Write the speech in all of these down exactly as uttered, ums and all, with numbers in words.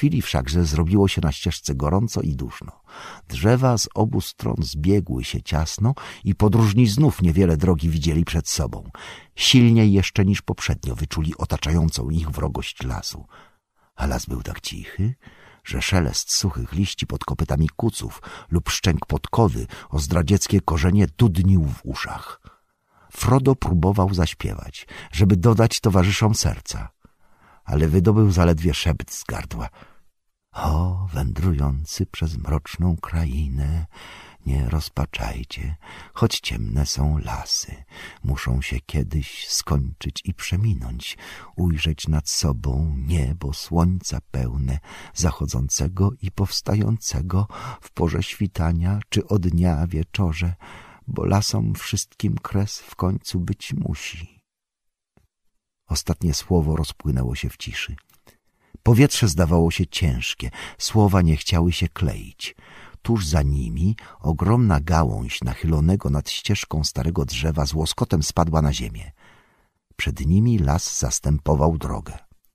chwili wszakże zrobiło się na ścieżce gorąco i duszno. Drzewa z obu stron zbiegły się ciasno i podróżni znów niewiele drogi widzieli przed sobą. Silniej jeszcze niż poprzednio wyczuli otaczającą ich wrogość lasu. A las był tak cichy, że szelest suchych liści pod kopytami kuców lub szczęk podkowy o zdradzieckie korzenie dudnił w uszach. Frodo próbował zaśpiewać, żeby dodać towarzyszom serca, ale wydobył zaledwie szept z gardła. O, wędrujący przez mroczną krainę, nie rozpaczajcie, choć ciemne są lasy. Muszą się kiedyś skończyć i przeminąć, ujrzeć nad sobą niebo słońca pełne, zachodzącego i powstającego w porze świtania czy o dnia wieczorze, bo lasom wszystkim kres w końcu być musi. Ostatnie słowo rozpłynęło się w ciszy. Powietrze zdawało się ciężkie, słowa nie chciały się kleić. Tuż za nimi ogromna gałąź nachylonego nad ścieżką starego drzewa z łoskotem spadła na ziemię. Przed nimi las zastępował drogę.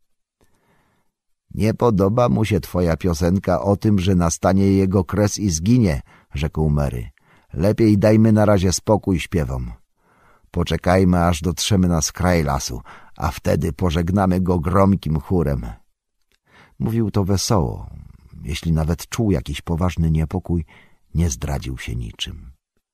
Nie podoba mu się twoja piosenka o tym, że nastanie jego kres i zginie, rzekł Merry. Lepiej dajmy na razie spokój śpiewom. Poczekajmy, aż dotrzemy na skraj lasu, a wtedy pożegnamy go gromkim chórem. Mówił to wesoło. Jeśli nawet czuł jakiś poważny niepokój, nie zdradził się niczym.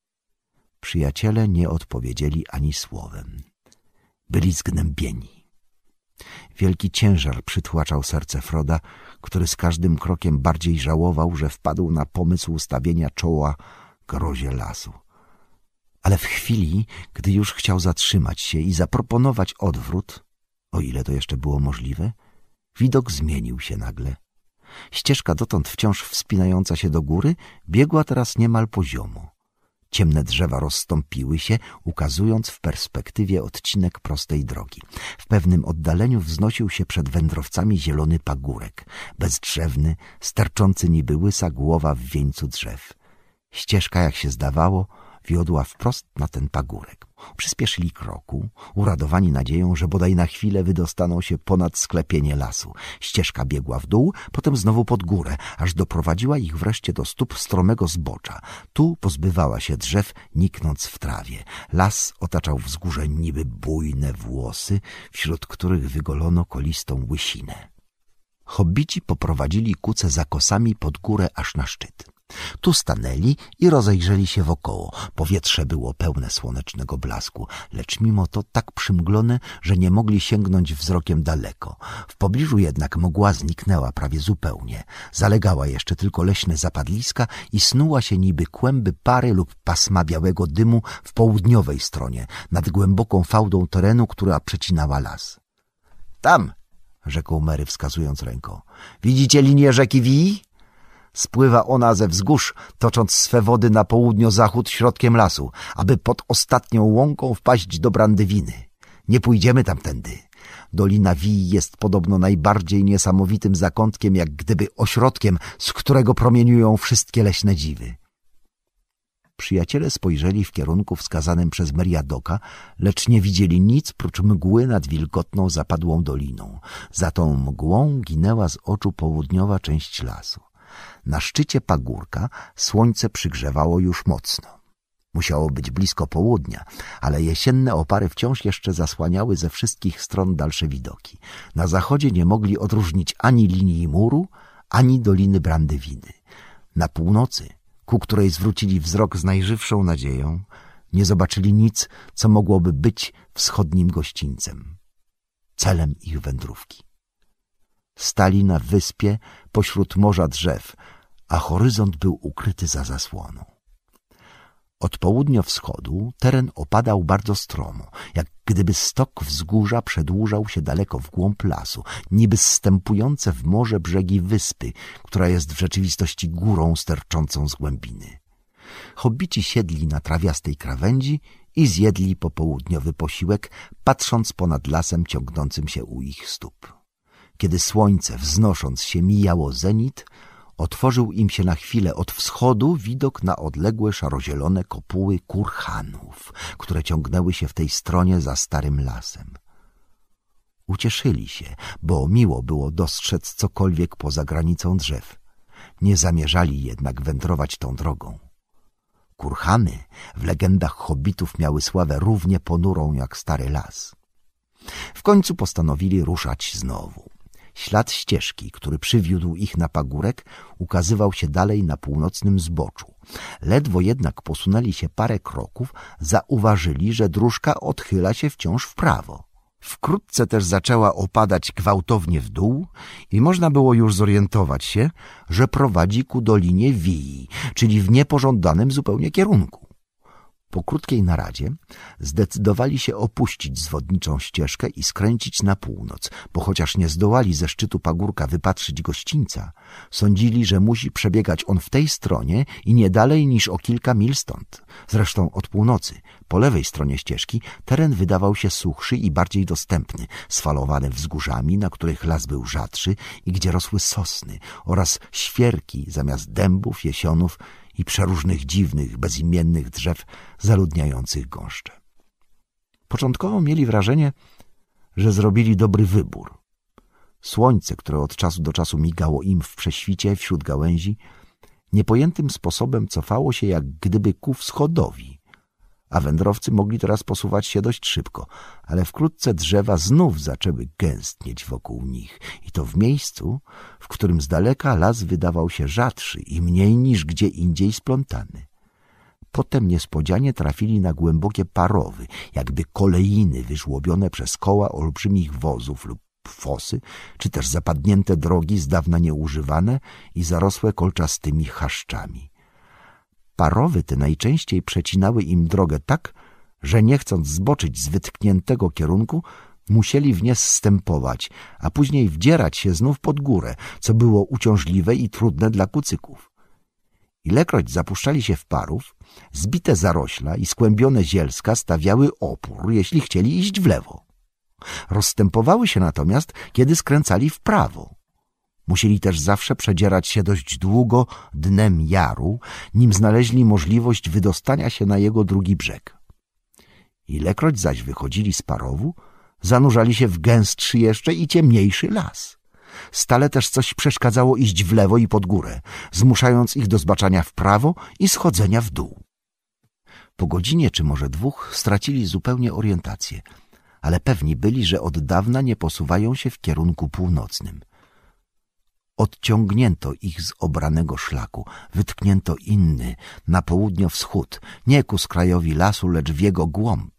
Przyjaciele nie odpowiedzieli ani słowem. Byli zgnębieni. Wielki ciężar przytłaczał serce Froda, który z każdym krokiem bardziej żałował, że wpadł na pomysł stawienia czoła grozie lasu. Ale w chwili, gdy już chciał zatrzymać się i zaproponować odwrót, o ile to jeszcze było możliwe, widok zmienił się nagle. Ścieżka dotąd wciąż wspinająca się do góry biegła teraz niemal poziomo. Ciemne drzewa rozstąpiły się, ukazując w perspektywie odcinek prostej drogi. W pewnym oddaleniu wznosił się przed wędrowcami zielony pagórek, bezdrzewny, sterczący niby łysa głowa w wieńcu drzew. Ścieżka, jak się zdawało, wiodła wprost na ten pagórek. Przyspieszyli kroku, uradowani nadzieją, że bodaj na chwilę wydostaną się ponad sklepienie lasu. Ścieżka biegła w dół, potem znowu pod górę, aż doprowadziła ich wreszcie do stóp stromego zbocza. Tu pozbywała się drzew, niknąc w trawie. Las otaczał wzgórze niby bujne włosy, wśród których wygolono kolistą łysinę. Hobbici poprowadzili kuce za kosami pod górę aż na szczyt. Tu stanęli i rozejrzeli się wokoło. Powietrze było pełne słonecznego blasku, lecz mimo to tak przymglone, że nie mogli sięgnąć wzrokiem daleko. W pobliżu jednak mgła zniknęła prawie zupełnie. Zalegała jeszcze tylko leśne zapadliska i snuła się niby kłęby pary lub pasma białego dymu w południowej stronie, nad głęboką fałdą terenu, która przecinała las. Tam, rzekł Merry, wskazując ręką. Widzicie linię rzeki Wii? Spływa ona ze wzgórz, tocząc swe wody na południo-zachód środkiem lasu, aby pod ostatnią łąką wpaść do Brandywiny. Nie pójdziemy tamtędy. Dolina Wii jest podobno najbardziej niesamowitym zakątkiem, jak gdyby ośrodkiem, z którego promieniują wszystkie leśne dziwy. Przyjaciele spojrzeli w kierunku wskazanym przez Meriadoka, lecz nie widzieli nic prócz mgły nad wilgotną, zapadłą doliną. Za tą mgłą ginęła z oczu południowa część lasu. Na szczycie pagórka słońce przygrzewało już mocno. Musiało być blisko południa, ale jesienne opary wciąż jeszcze zasłaniały ze wszystkich stron dalsze widoki. Na zachodzie nie mogli odróżnić ani linii muru, ani doliny Brandywiny. Na północy, ku której zwrócili wzrok z najżywszą nadzieją, nie zobaczyli nic, co mogłoby być wschodnim gościńcem, celem ich wędrówki. Stali na wyspie pośród morza drzew, a horyzont był ukryty za zasłoną. Od południo-wschodu teren opadał bardzo stromo, jak gdyby stok wzgórza przedłużał się daleko w głąb lasu, niby zstępujące w morze brzegi wyspy, która jest w rzeczywistości górą sterczącą z głębiny. Hobbici siedli na trawiastej krawędzi i zjedli popołudniowy posiłek, patrząc ponad lasem ciągnącym się u ich stóp. Kiedy słońce, wznosząc się, mijało zenit, otworzył im się na chwilę od wschodu widok na odległe szarozielone kopuły kurhanów, które ciągnęły się w tej stronie za starym lasem. Ucieszyli się, bo miło było dostrzec cokolwiek poza granicą drzew. Nie zamierzali jednak wędrować tą drogą. Kurhany w legendach hobbitów miały sławę równie ponurą jak stary las. W końcu postanowili ruszać znowu. Ślad ścieżki, który przywiódł ich na pagórek, ukazywał się dalej na północnym zboczu. Ledwo jednak posunęli się parę kroków, zauważyli, że dróżka odchyla się wciąż w prawo. Wkrótce też zaczęła opadać gwałtownie w dół i można było już zorientować się, że prowadzi ku dolinie Wii, czyli w niepożądanym zupełnie kierunku. Po krótkiej naradzie zdecydowali się opuścić zwodniczą ścieżkę i skręcić na północ, bo chociaż nie zdołali ze szczytu pagórka wypatrzyć gościńca, sądzili, że musi przebiegać on w tej stronie i nie dalej niż o kilka mil stąd. Zresztą od północy, po lewej stronie ścieżki, teren wydawał się suchszy i bardziej dostępny, sfalowany wzgórzami, na których las był rzadszy i gdzie rosły sosny oraz świerki zamiast dębów, jesionów i przeróżnych dziwnych, bezimiennych drzew zaludniających gąszcze. Początkowo mieli wrażenie, że zrobili dobry wybór. Słońce, które od czasu do czasu migało im w prześwicie wśród gałęzi, niepojętym sposobem cofało się jak gdyby ku wschodowi, a wędrowcy mogli teraz posuwać się dość szybko, ale wkrótce drzewa znów zaczęły gęstnieć wokół nich i to w miejscu, w którym z daleka las wydawał się rzadszy i mniej niż gdzie indziej splątany. Potem niespodzianie trafili na głębokie parowy, jakby kolejny wyżłobione przez koła olbrzymich wozów lub fosy, czy też zapadnięte drogi z dawna nieużywane i zarosłe kolczastymi chaszczami. Parowy te najczęściej przecinały im drogę tak, że nie chcąc zboczyć z wytkniętego kierunku, musieli w nie zstępować, a później wdzierać się znów pod górę, co było uciążliwe i trudne dla kucyków. Ilekroć zapuszczali się w parów, zbite zarośla i skłębione zielska stawiały opór, jeśli chcieli iść w lewo. Rozstępowały się natomiast, kiedy skręcali w prawo. Musieli też zawsze przedzierać się dość długo dnem jaru, nim znaleźli możliwość wydostania się na jego drugi brzeg. Ilekroć zaś wychodzili z parowu, zanurzali się w gęstszy jeszcze i ciemniejszy las. Stale też coś przeszkadzało iść w lewo i pod górę, zmuszając ich do zbaczania w prawo i schodzenia w dół. Po godzinie czy może dwóch stracili zupełnie orientację, ale pewni byli, że od dawna nie posuwają się w kierunku północnym. Odciągnięto ich z obranego szlaku, wytknięto inny, na południo-wschód, nie ku skrajowi lasu, lecz w jego głąb.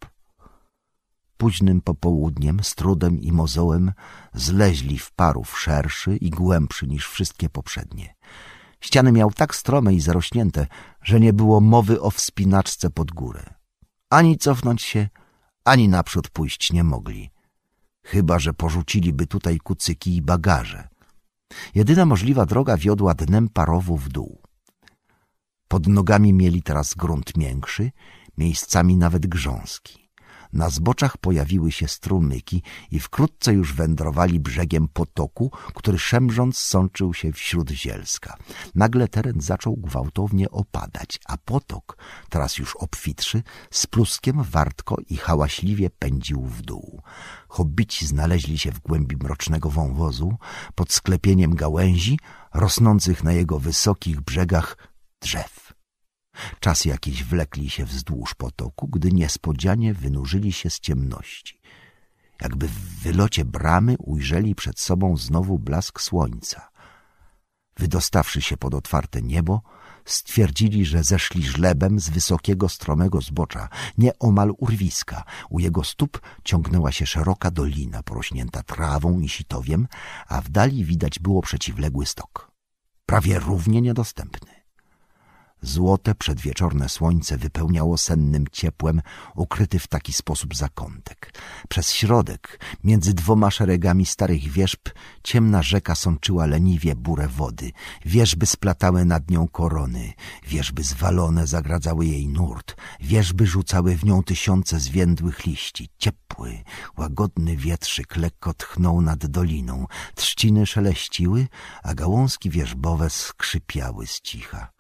Późnym popołudniem, z trudem i mozołem zleźli w parów szerszy i głębszy niż wszystkie poprzednie. Ściany miał tak strome i zarośnięte, że nie było mowy o wspinaczce pod górę. Ani cofnąć się, ani naprzód pójść nie mogli, chyba że porzuciliby tutaj kucyki i bagaże. Jedyna możliwa droga wiodła dnem parowu w dół. Pod nogami mieli teraz grunt miększy, miejscami nawet grząski. Na zboczach pojawiły się strumyki i wkrótce już wędrowali brzegiem potoku, który szemrząc sączył się wśród zielska. Nagle teren zaczął gwałtownie opadać, a potok, teraz już obfitszy, z pluskiem wartko i hałaśliwie pędził w dół. Hobbici znaleźli się w głębi mrocznego wąwozu, pod sklepieniem gałęzi, rosnących na jego wysokich brzegach drzew. Czas jakiś wlekli się wzdłuż potoku, gdy niespodzianie wynurzyli się z ciemności. Jakby w wylocie bramy ujrzeli przed sobą znowu blask słońca. Wydostawszy się pod otwarte niebo, stwierdzili, że zeszli żlebem z wysokiego, stromego zbocza, nieomal urwiska. U jego stóp ciągnęła się szeroka dolina, porośnięta trawą i sitowiem, a w dali widać było przeciwległy stok, prawie równie niedostępny. Złote, przedwieczorne słońce wypełniało sennym ciepłem ukryty w taki sposób zakątek. Przez środek, między dwoma szeregami starych wierzb, ciemna rzeka sączyła leniwie burę wody. Wierzby splatały nad nią korony, wierzby zwalone zagradzały jej nurt, wierzby rzucały w nią tysiące zwiędłych liści. Ciepły, łagodny wietrzyk lekko tchnął nad doliną, trzciny szeleściły, a gałązki wierzbowe skrzypiały z cicha.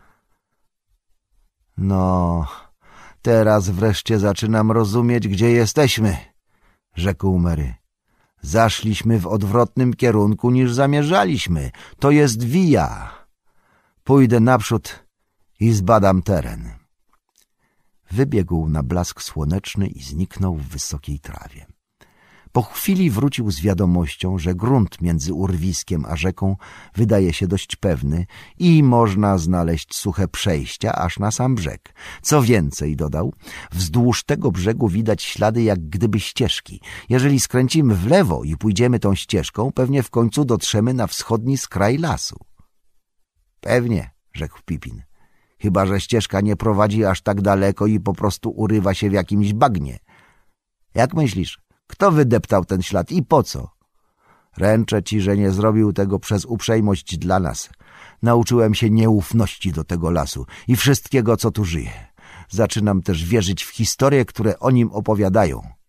No, teraz wreszcie zaczynam rozumieć, gdzie jesteśmy, rzekł Mary. Zaszliśmy w odwrotnym kierunku niż zamierzaliśmy. To jest wija. Pójdę naprzód i zbadam teren. Wybiegł na blask słoneczny i zniknął w wysokiej trawie. Po chwili wrócił z wiadomością, że grunt między urwiskiem a rzeką wydaje się dość pewny i można znaleźć suche przejścia aż na sam brzeg. Co więcej, dodał, wzdłuż tego brzegu widać ślady jak gdyby ścieżki. Jeżeli skręcimy w lewo i pójdziemy tą ścieżką, pewnie w końcu dotrzemy na wschodni skraj lasu. Pewnie, rzekł Pipin. Chyba że ścieżka nie prowadzi aż tak daleko i po prostu urywa się w jakimś bagnie. Jak myślisz, kto wydeptał ten ślad i po co? Ręczę ci, że nie zrobił tego przez uprzejmość dla nas. Nauczyłem się nieufności do tego lasu i wszystkiego, co tu żyje. Zaczynam też wierzyć w historie, które o nim opowiadają.